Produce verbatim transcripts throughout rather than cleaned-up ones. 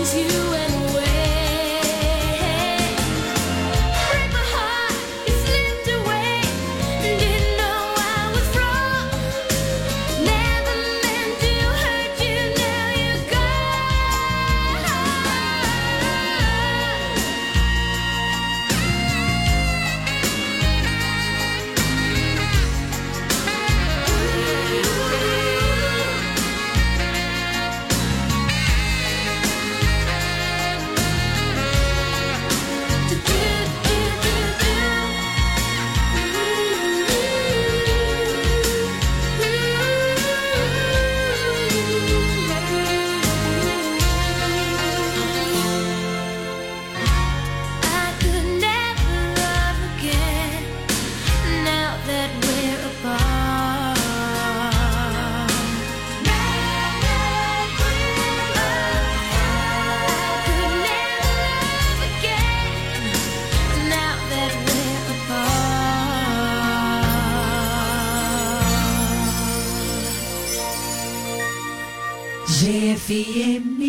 G F M.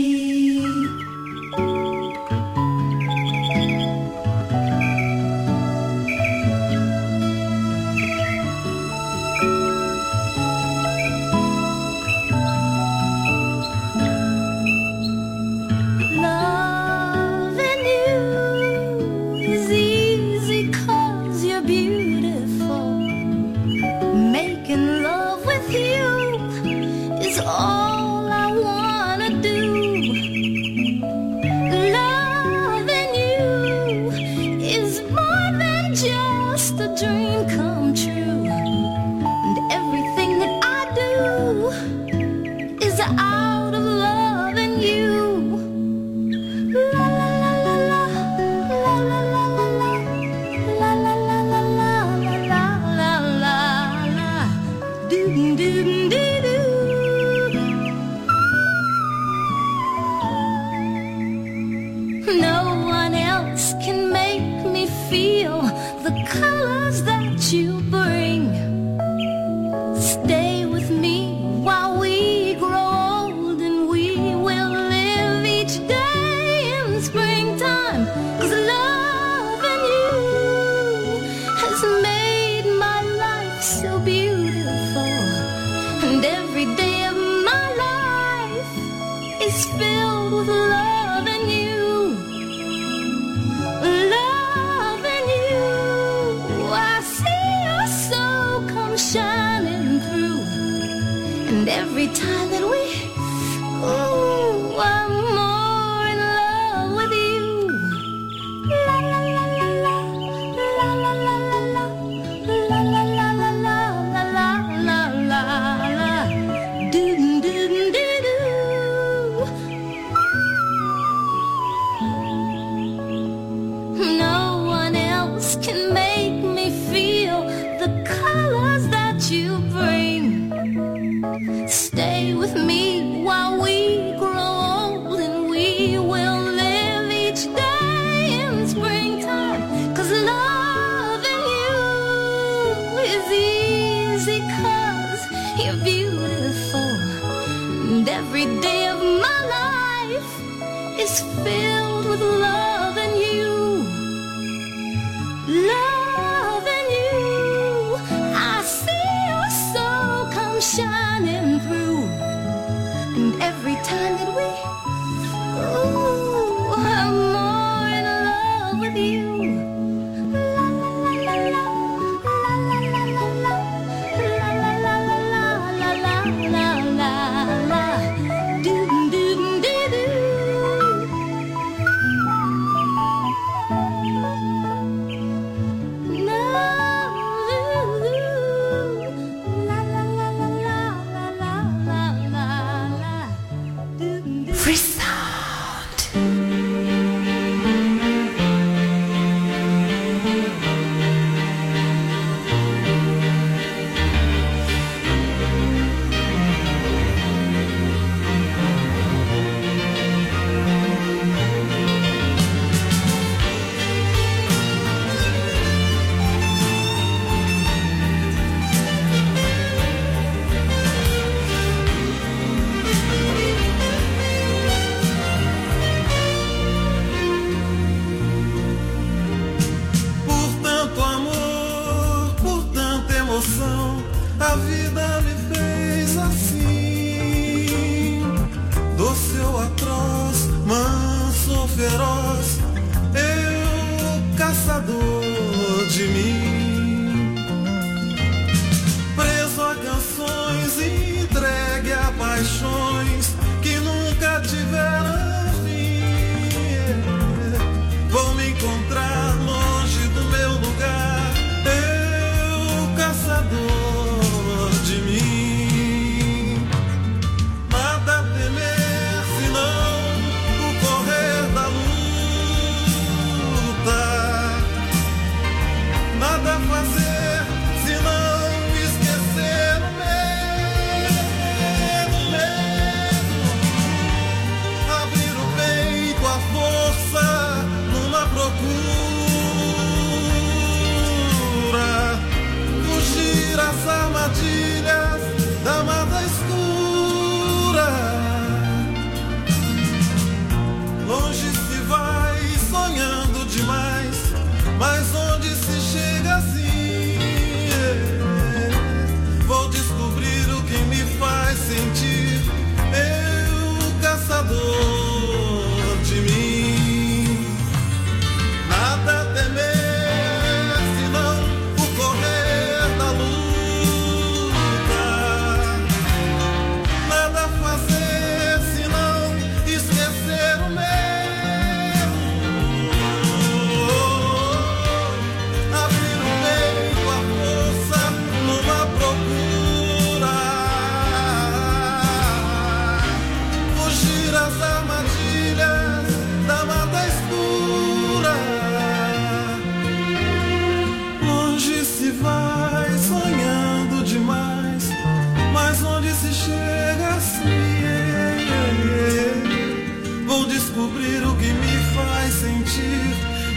vou descobrir o que me faz sentir.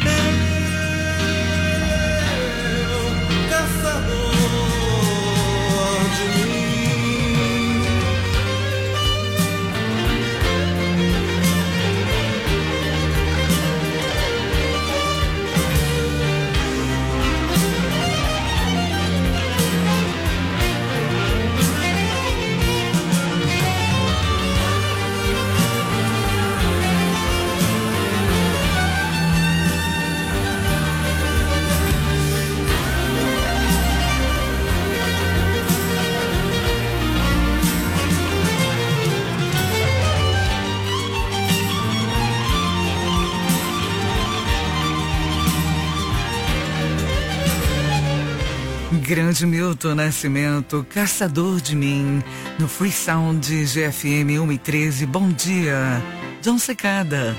Eu, caçador de mim. Grande Milton Nascimento, Caçador de Mim, no Free Sound G F M um e treze. Bom dia, John Secada.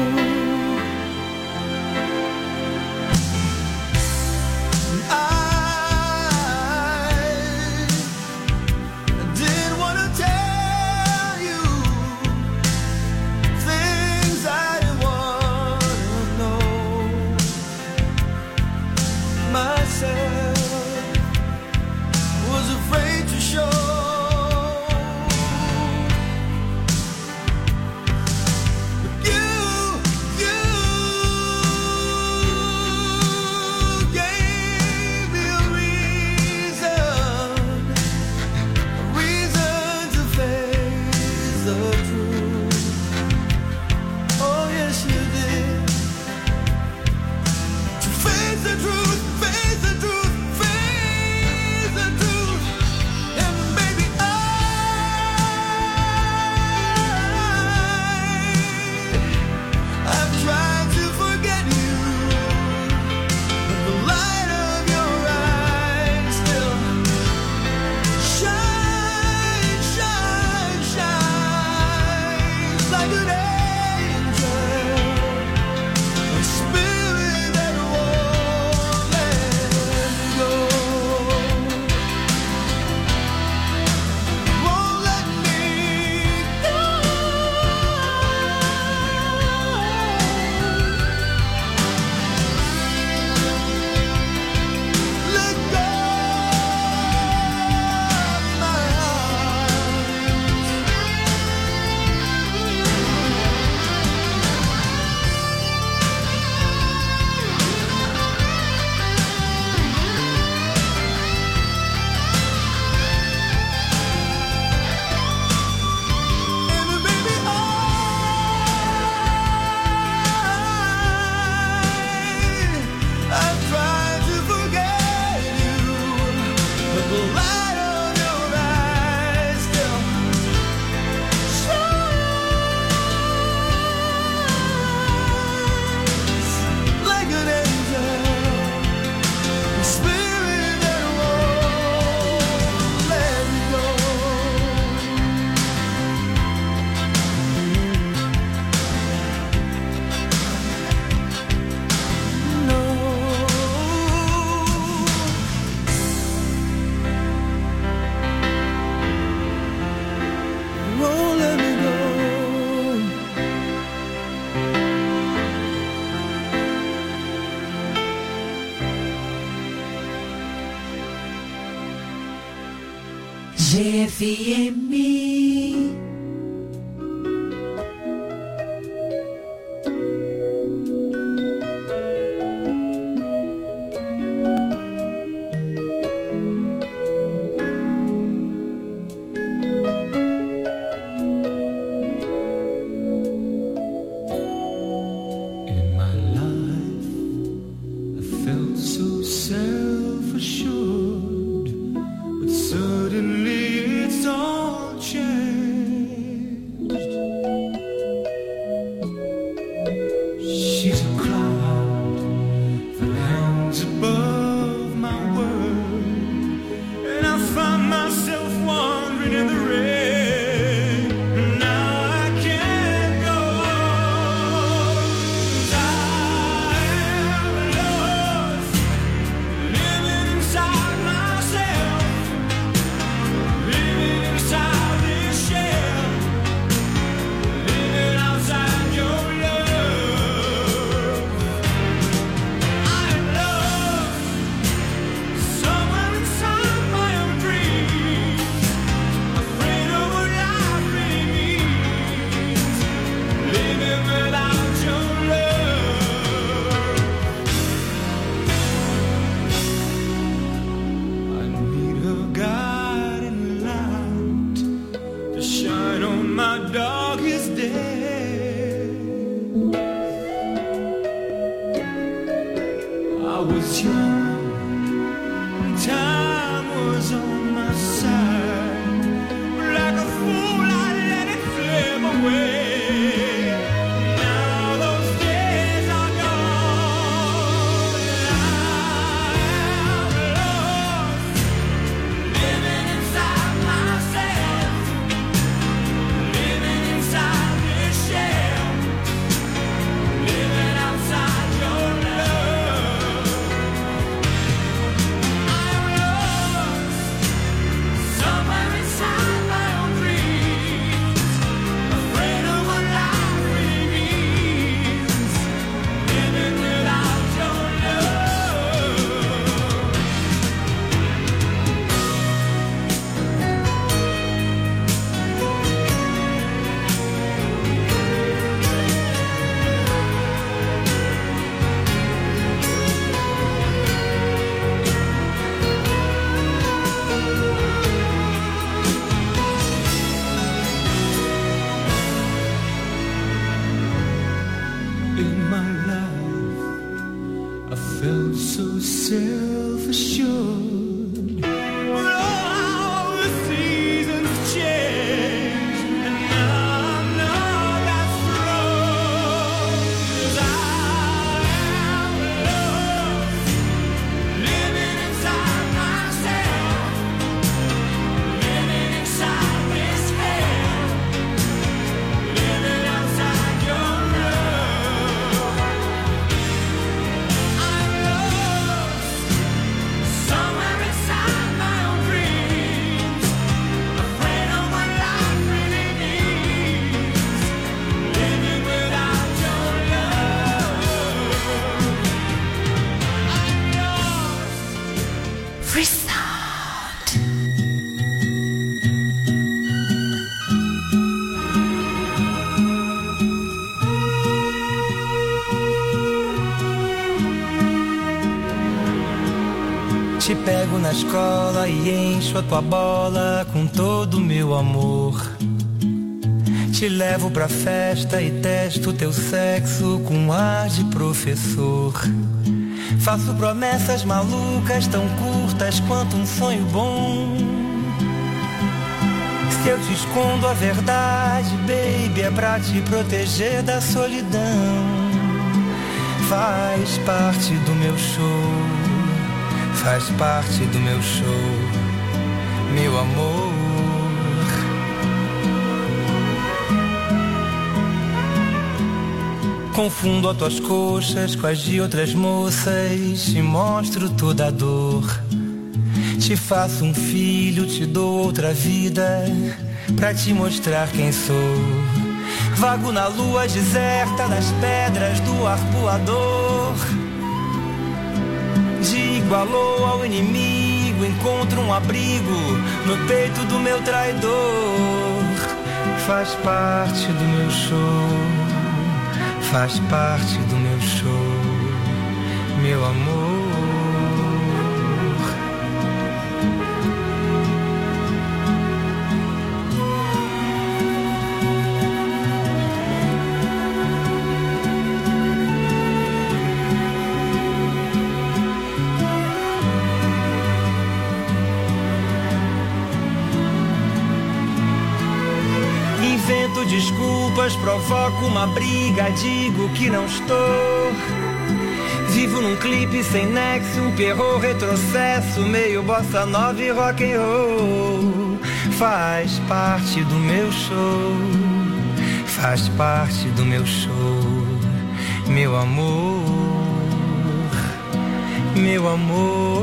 I G F M. Te pego na escola e encho a tua bola com todo o meu amor. Te levo pra festa e testo teu sexo com ar de professor. Faço promessas malucas tão curtas quanto um sonho bom. Se eu te escondo a verdade, baby, é pra te proteger da solidão. Faz parte do meu show. Faz parte do meu show, meu amor. Confundo as tuas coxas com as de outras moças, te mostro toda a dor. Te faço um filho, te dou outra vida, pra te mostrar quem sou. Vago na lua deserta das pedras do arpoador. De igualou ao inimigo amigo encontro um abrigo no peito do meu traidor. Faz parte do meu show, faz parte do meu show, meu amor. Invento desculpas, provoco uma briga, digo que não estou. Vivo num clipe sem nexo, um perro retrocesso, meio bossa nova e rock and roll. Faz parte do meu show, faz parte do meu show, meu amor, meu amor,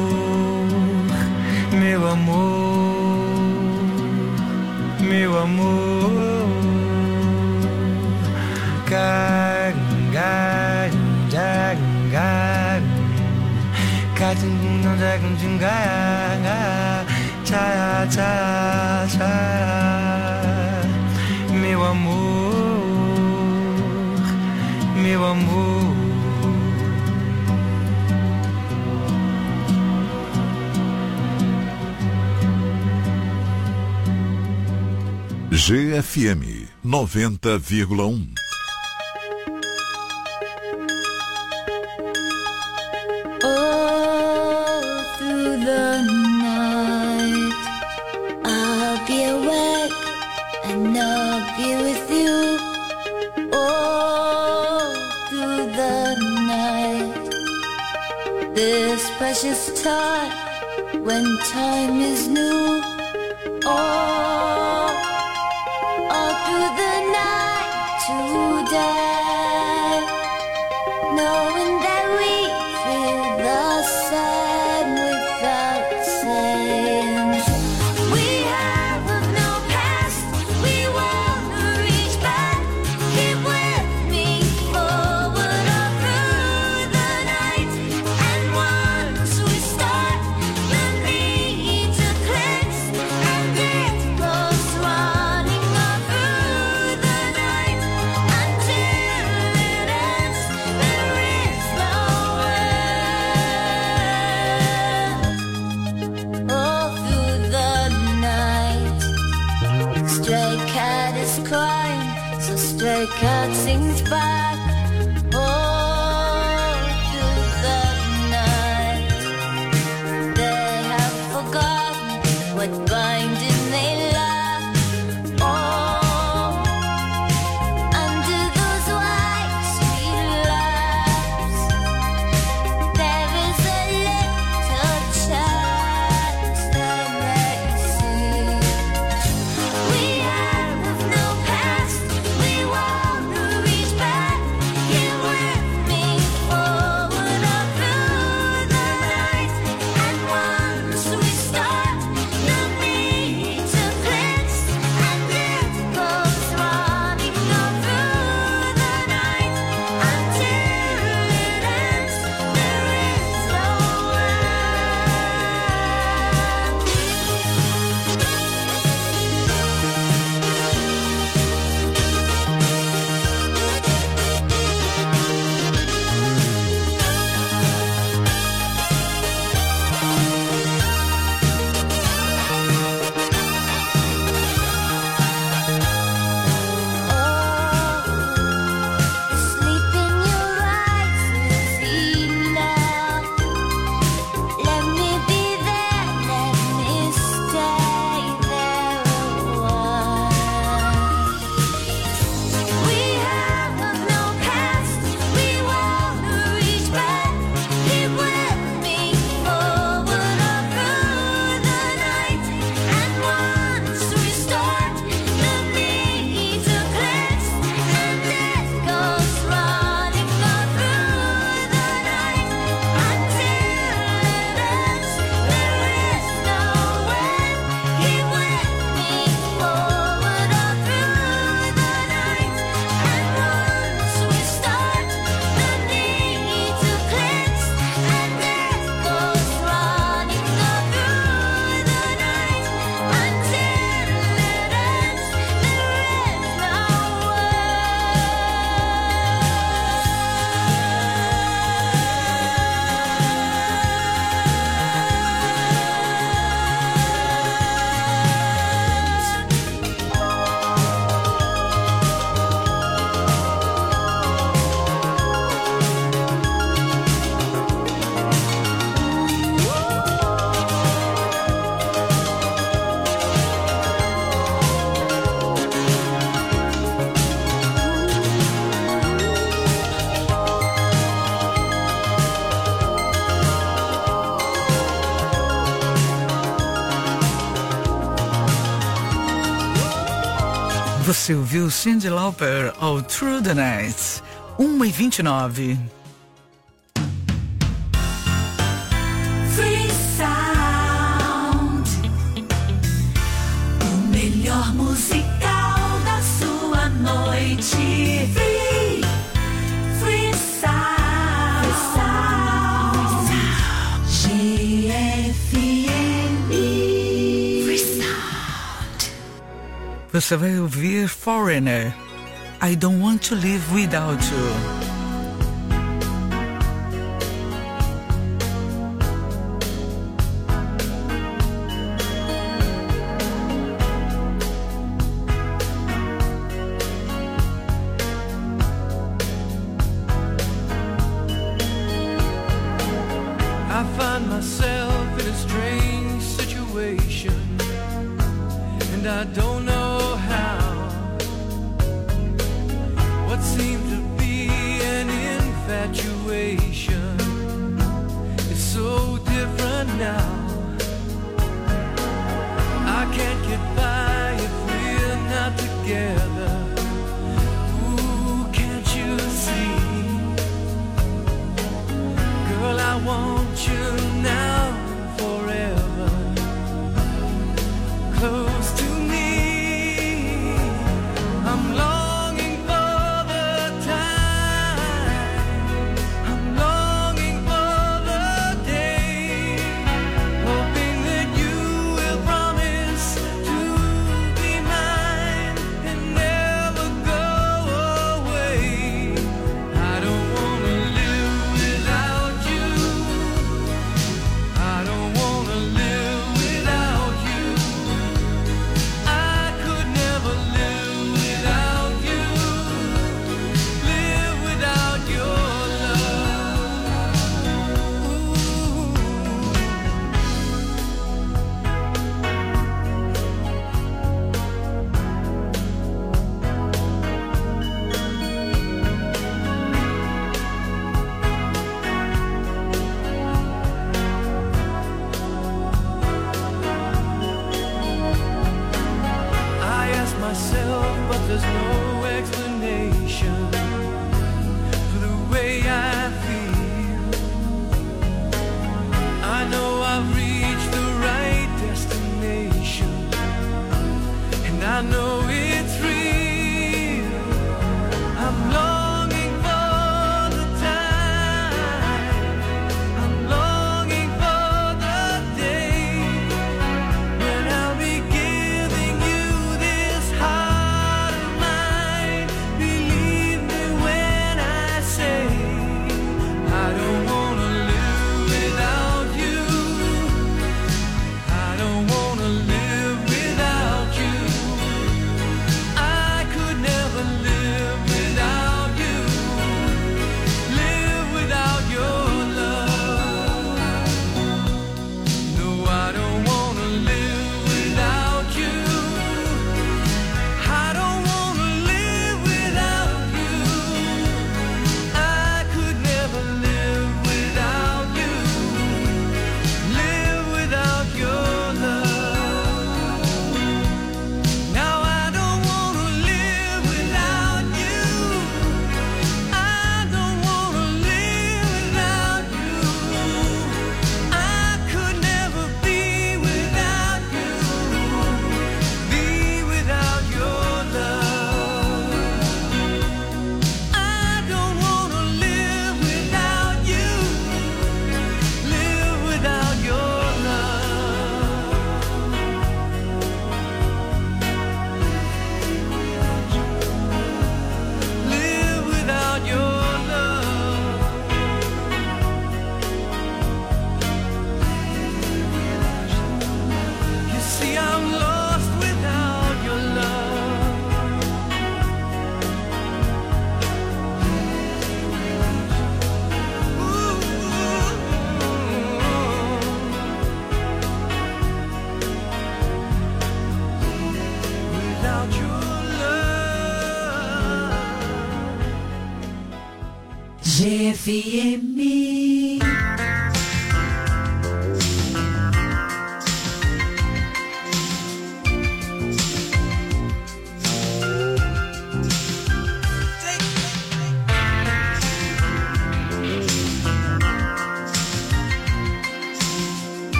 meu amor, meu amor. Ga, ga, ga, meu amor, meu amor. G F M noventa vírgula um. Precious time, when time is new. Oh, all through the night today, knowing that we feel the same without saying. We have no past, we wanna reach back. Keep with me forward all through the night. And once we start, the need to cleanse, and it goes running all through the night until it ends. There is no end. All through the night, stray cat is crying, so stray cat sings back. All through the night, they have forgotten what binding they lack. Oh, under those white sweet lips, there is a little chance they may see. We have no past, we wanna reach back. Você ouviu Cyndi Lauper ao Through the Night, uma e vinte e nove. Free Sound, o melhor musical da sua noite. Free, Free Sound, G F M. Free Sound. Você vai ouvir Foreigner, I Don't Want to Live Without You. I find myself in a strange situation, and I don't know how. What seemed to be an infatuation is so different now. I can't get by if we're not together. Ooh, can't you see? Girl, I want you now, forever, close to me. I'm longing for the time, I'm longing for the day, hoping that you will promise to be mine and never go away. I don't wanna live without you, I don't wanna live without you, I could never live without you, live without your love. Ooh. I ask myself, but there's no explanation for the way I feel. I know I've reached the right destination, and I know it's real. I'm longing for the time, I'm longing for the day when I'll be giving you this heart of mine. Believe me when I say I don't wanna live without you, I don't wanna live without you, I could never live without you, live without your love. No, I don't wanna live without you, I don't wanna live without you, I could never live without you, live without your love. Now I don't wanna live without you, I don't wanna live without you, I could never be without you, be without your love. I don't wanna live without you, live without your love. Live without your love. You see, I'm lost without your love. Ooh. Without your love. G F M.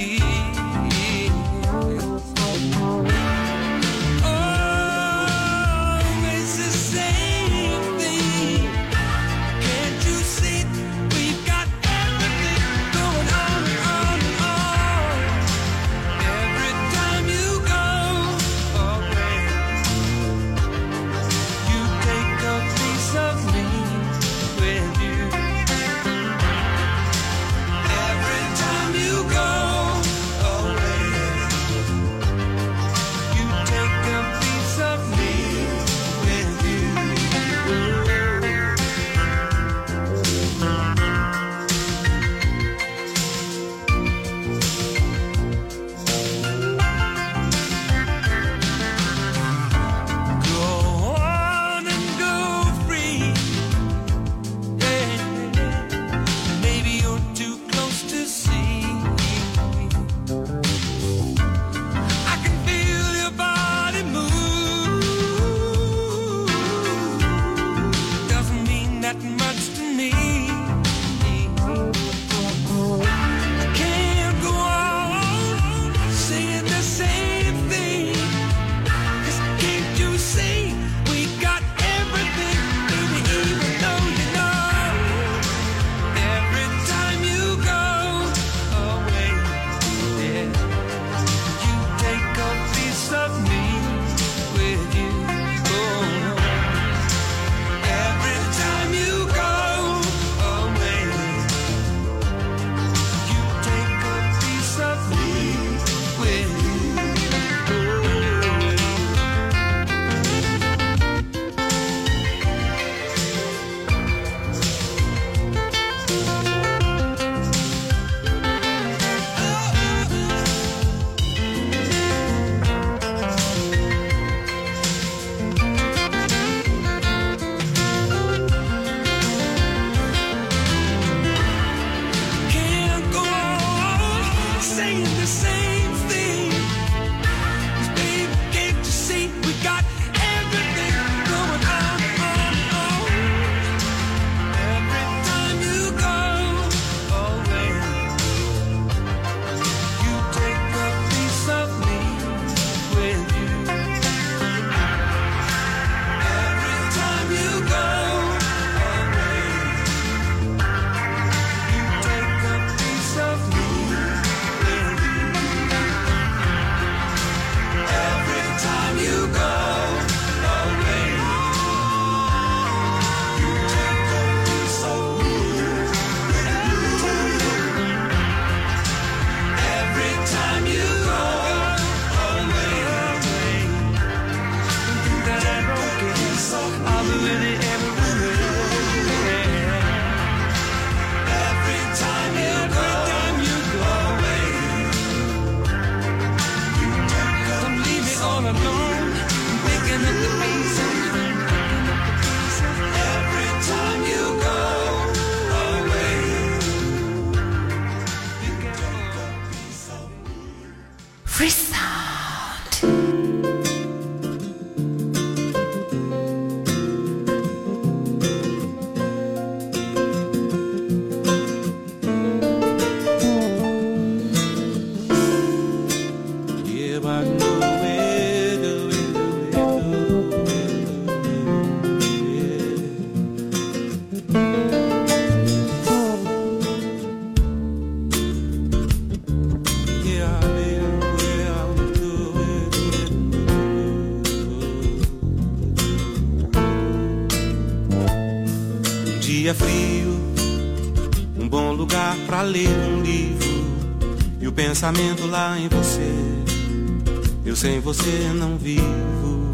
dia frio, um bom lugar pra ler um livro, e o pensamento lá em você, eu sem você não vivo.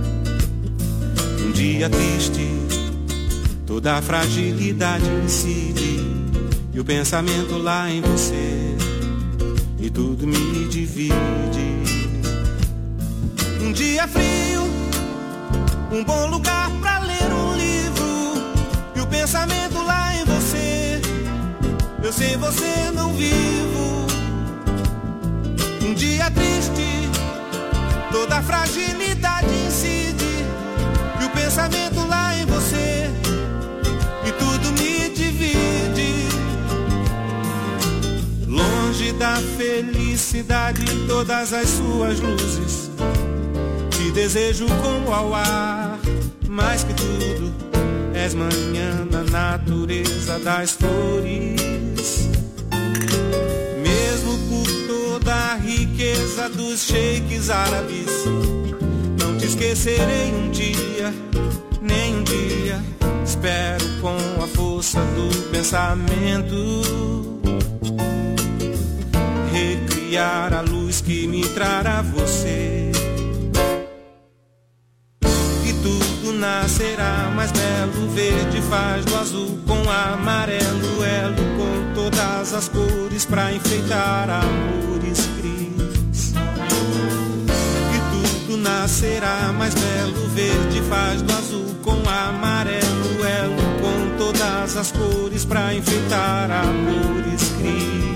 Um dia triste, toda a fragilidade incide, e o pensamento lá em você, e tudo me divide. Um dia frio, um bom lugar pra ler um livro, e o pensamento lá em você, eu sem você não vivo. Um dia triste, toda a fragilidade incide, e o pensamento lá em você, e tudo me divide. Longe da da felicidade em todas as suas luzes. Te desejo como ao ar, mais que tudo, és manhã na natureza das flores. Mesmo por toda a riqueza dos sheiks árabes, não te esquecerei um dia, nem um dia. Espero com a força do pensamento recriar a luz que me trará você. E tudo nascerá mais belo, verde faz do azul com amarelo, elo com todas as cores pra enfeitar amores cris. E tudo nascerá mais belo, verde faz do azul com amarelo, elo com todas as cores pra enfeitar amores cris.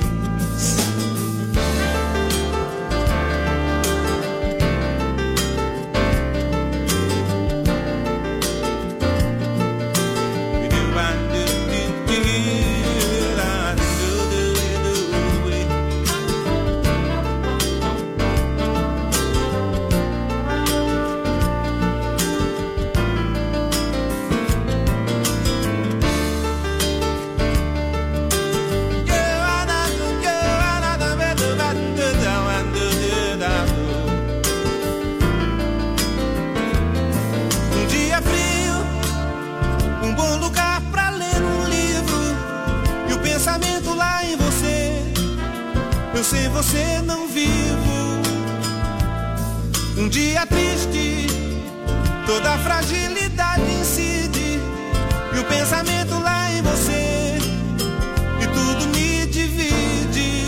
Eu sem você não vivo. Um dia triste, toda a fragilidade incide, e o pensamento lá em você, e tudo me divide.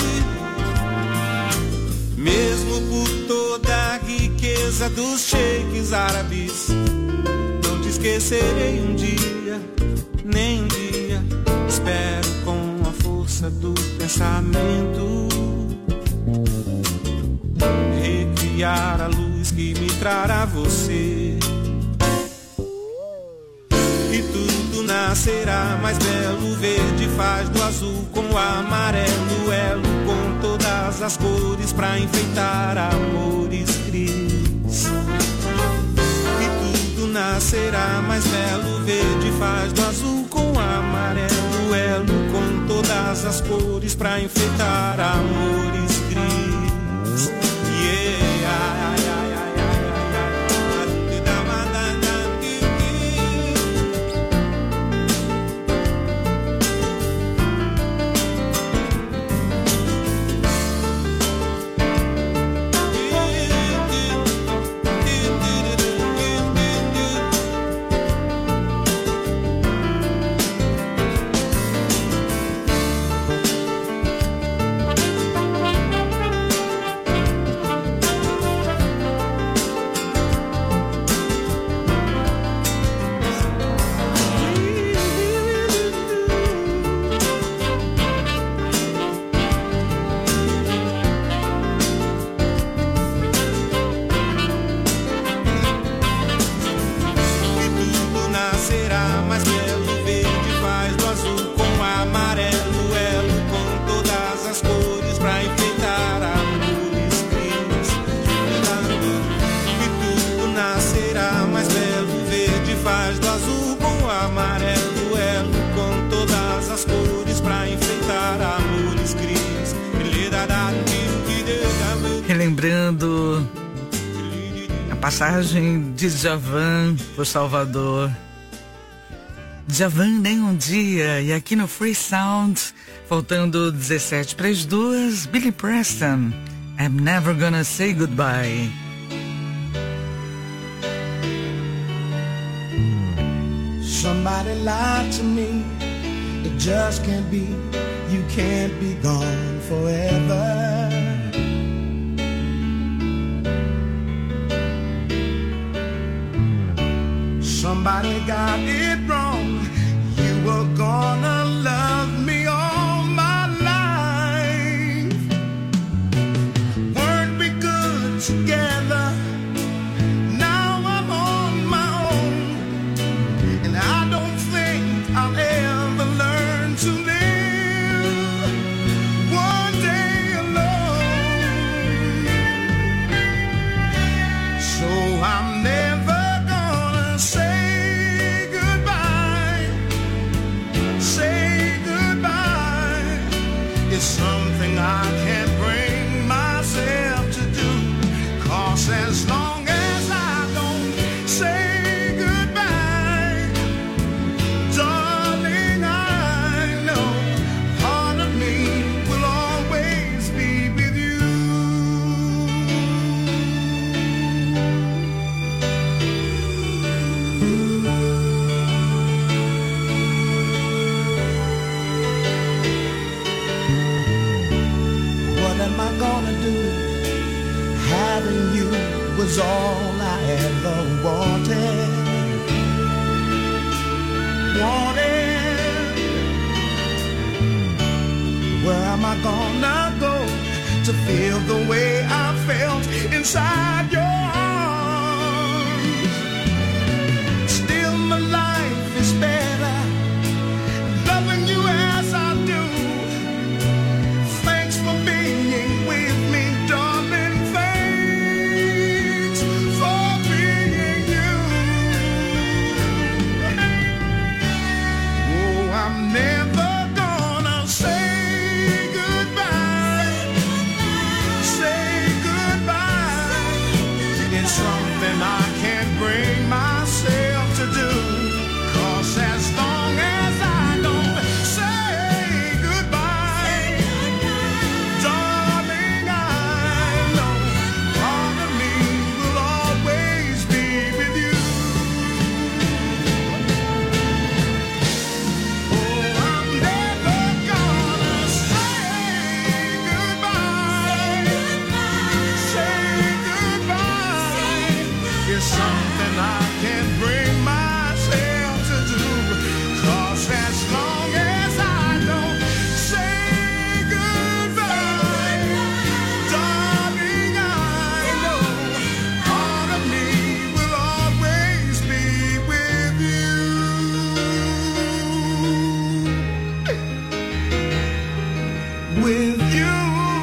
Mesmo por toda a riqueza dos sheiks árabes, não te esquecerei um dia, nem um dia. Espero com a força do pensamento recriar a luz que me trará você. E tudo nascerá mais belo, verde faz do azul com o amarelo, elo com todas as cores pra enfeitar amores cris. E tudo nascerá mais belo, verde faz do azul com o amarelo, elo com todas as cores pra enfeitar amores cris. Yeah, relembrando a passagem de Djavan por Salvador. Djavan nem um dia, e aqui no Free Sound, faltando dezessete para as duas, Billy Preston, I'm Never Gonna Say Goodbye. Somebody lied to me, it just can't be, you can't be gone forever. Somebody got it wrong, you were gonna love me all my life. Weren't we good together? Now I'm on my own, and I don't think I'll ever learn to live one day alone. do. Having you was all I ever wanted. Wanted. Where am I gonna go to feel the way I felt inside your arms? Still my life is better loving you as I do. Thanks for being with me, darling. Thanks for being you. Oh, I'm never gonna say goodbye. Say goodbye. It's something I can't bring myself to do. 'Cause as long as I don't say goodbye, darling, I know part of me will always be with you. Oh, I'm never gonna say goodbye. Say goodbye. It's something I can't bring myself to do. 'Cause as long as I don't say goodbye, darling, I know part of me will always be with you. With you.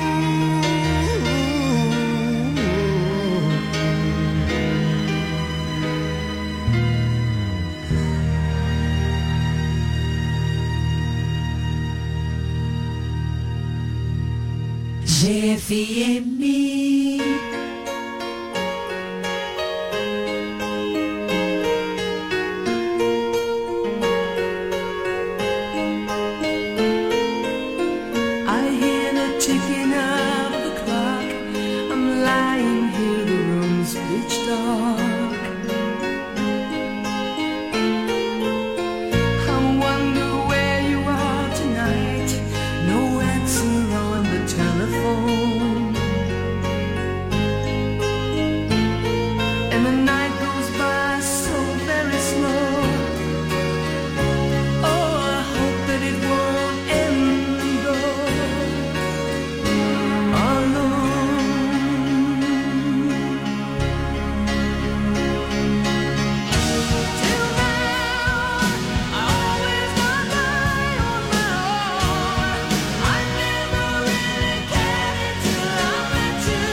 G F M. I hear the ticking of the clock. I'm lying here, the room's pitch dark. I wonder where you are tonight. No answer on the telephone. And the night goes by so very slow. Oh, I hope that it won't end though. Alone. Till now, I always got by on my own. I never really cared until I met you.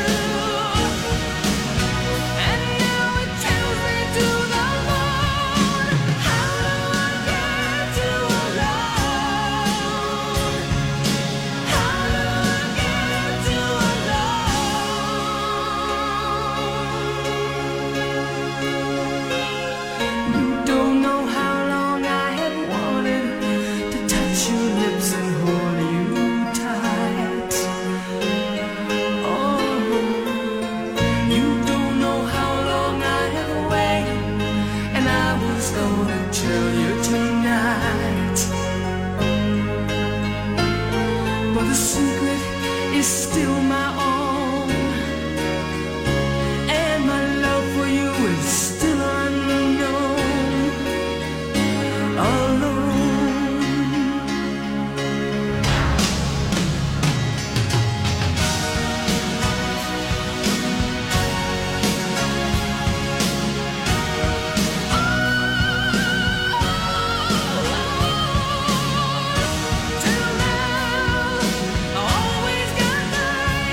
And now it tells me to the moon. How do I get to alone? How do I get to alone? You don't know how long I have wanted to touch your lips and hold you tight. Oh, you don't know how long I have waited, and I was gonna tell you tonight. But the secret is still my own, and my love for you is still unknown. Alone. Till now, I always got by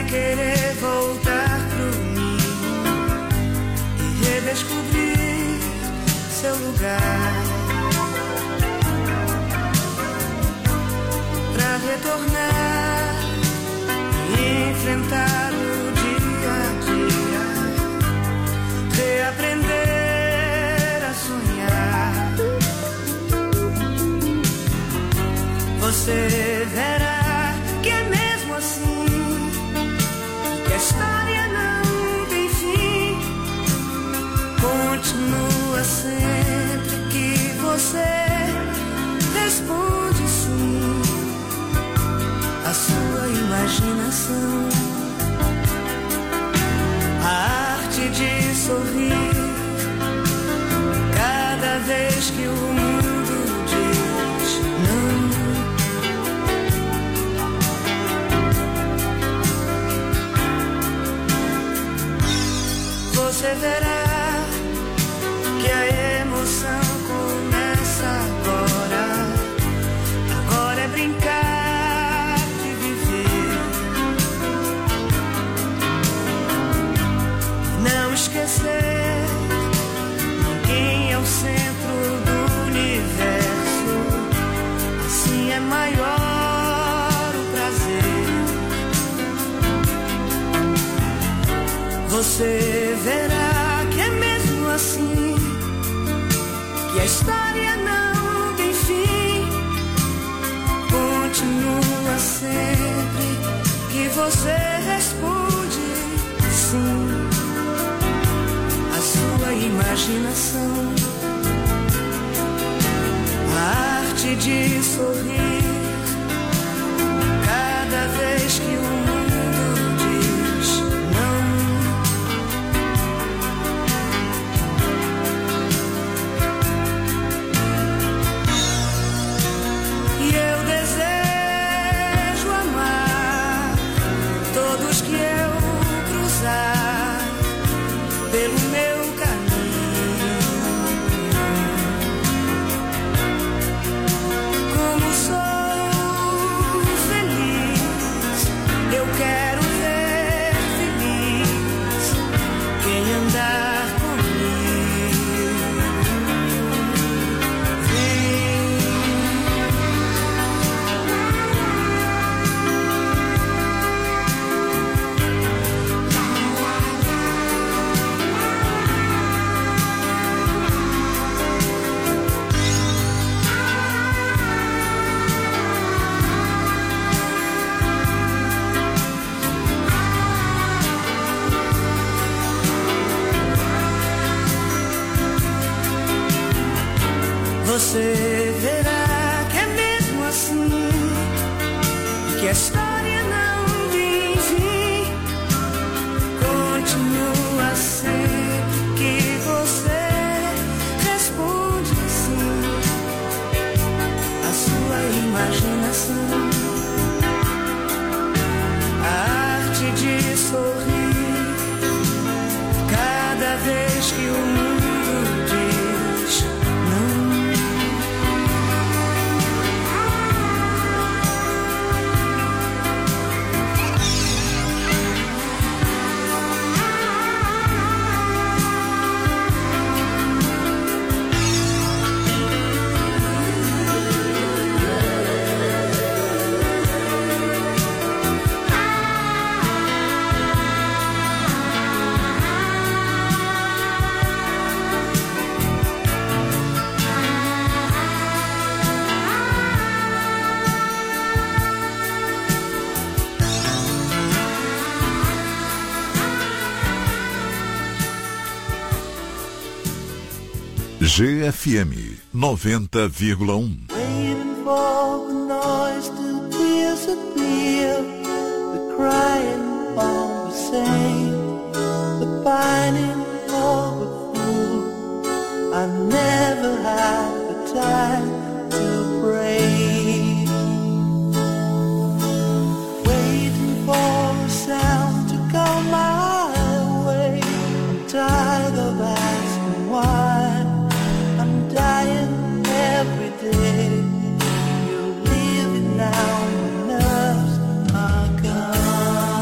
querer voltar pro ninho e redescobrir seu lugar, pra retornar e enfrentar o dia a dia, reaprender a sonhar. Você verá que é mesmo assim, que a história não tem fim. Continua sempre que você responde sim à sua imaginação. A arte de sorrir cada vez que o mundo diz não. Você verá que a emoção começa agora. Agora é brincar de viver, não esquecer, ninguém é o centro do universo. Assim é maior o prazer. Você verá que é mesmo assim, que a história não tem fim. Continua sempre que você responde sim à sua imaginação. A arte de sorrir cada vez que o mundo diz não. E eu desejo amar todos que eu cruzar pelo meu caminho. Como sou feliz, eu quero ver feliz quem andar comigo. Vem. Você verá que é mesmo assim, que a história não tem fim. Continua sempre que você responde sim à sua imaginação. A arte de sorrir cada vez que o mundo diz não. G F M noventa vírgula um. Waiting for the noise to disappear, the crying of the same, the pining of a fool. I never had the time to pray. Waiting for a sound to come my way. I'm tired of asking why. I'm dying every day. You're leaving now, my nerves are gone.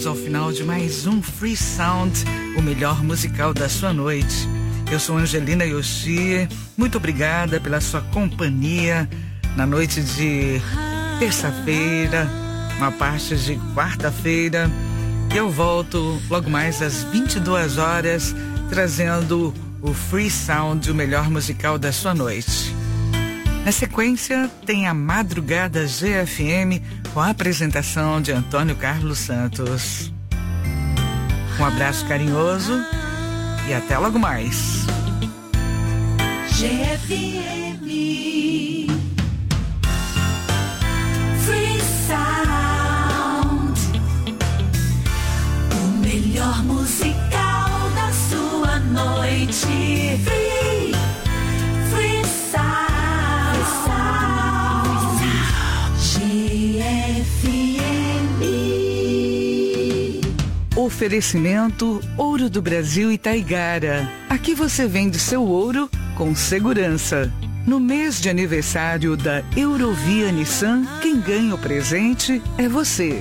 chegamos ao final de mais um Free Sound, o melhor musical da sua noite. Eu sou Angelina Yoshi, muito obrigada pela sua companhia na noite de terça-feira, uma parte de quarta-feira. Eu volto logo mais às vinte e duas horas, trazendo o Free Sound, o melhor musical da sua noite. Na sequência, tem a Madrugada G F M com a apresentação de Antônio Carlos Santos. Um abraço carinhoso e até logo mais. G F M Free Sound, o melhor musical da sua noite. Free, Free Sound. G F M. Oferecimento Ouro do Brasil e Taigara. Aqui você vende seu ouro com segurança. No mês de aniversário da Eurovia Nissan, quem ganha o presente é você.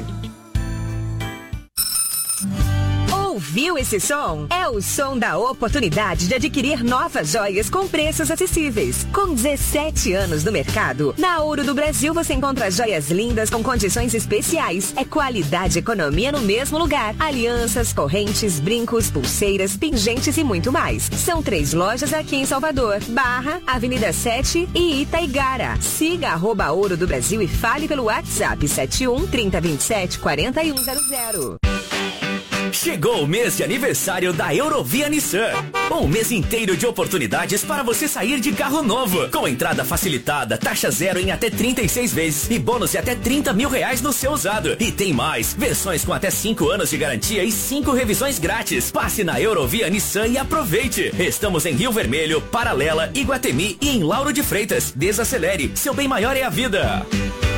Ouviu esse som? É o som da oportunidade de adquirir novas joias com preços acessíveis. Com dezessete anos no mercado, na Ouro do Brasil você encontra joias lindas com condições especiais. É qualidade e economia no mesmo lugar. Alianças, correntes, brincos, pulseiras, pingentes e muito mais. São três lojas aqui em Salvador: Barra, Avenida sete e Itaigara. Siga arroba Ouro do Brasil e fale pelo WhatsApp sete um, trinta, vinte e sete, quarenta e um zero zero. Chegou o mês de aniversário da Eurovia Nissan. Um mês inteiro de oportunidades para você sair de carro novo. Com entrada facilitada, taxa zero em até trinta e seis vezes e bônus de até trinta mil reais no seu usado. E tem mais, versões com até cinco anos de garantia e cinco revisões grátis. Passe na Eurovia Nissan e aproveite. Estamos em Rio Vermelho, Paralela, Iguatemi e em Lauro de Freitas. Desacelere, seu bem maior é a vida.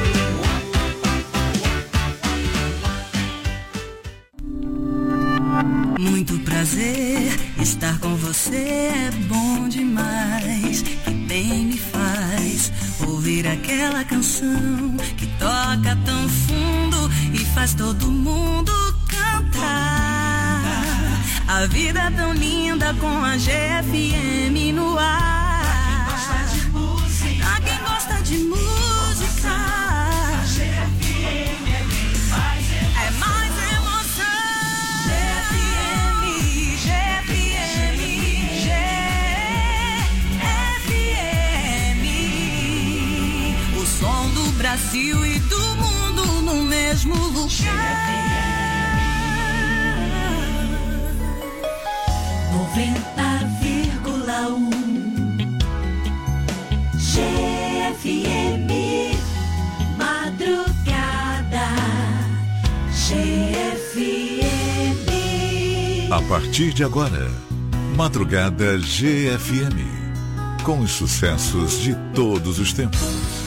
Muito prazer, estar com você é bom demais. Que bem me faz ouvir aquela canção que toca tão fundo e faz todo mundo cantar. A vida é tão linda com a G F M no ar. Pra quem gosta de música, a G F M é quem faz. É mais emoção. G F M, G F M, G F M. O som do Brasil e do mundo no mesmo lugar. noventa vírgula um G F M Madrugada G F M. A partir de agora, Madrugada G F M, com os sucessos de todos os tempos.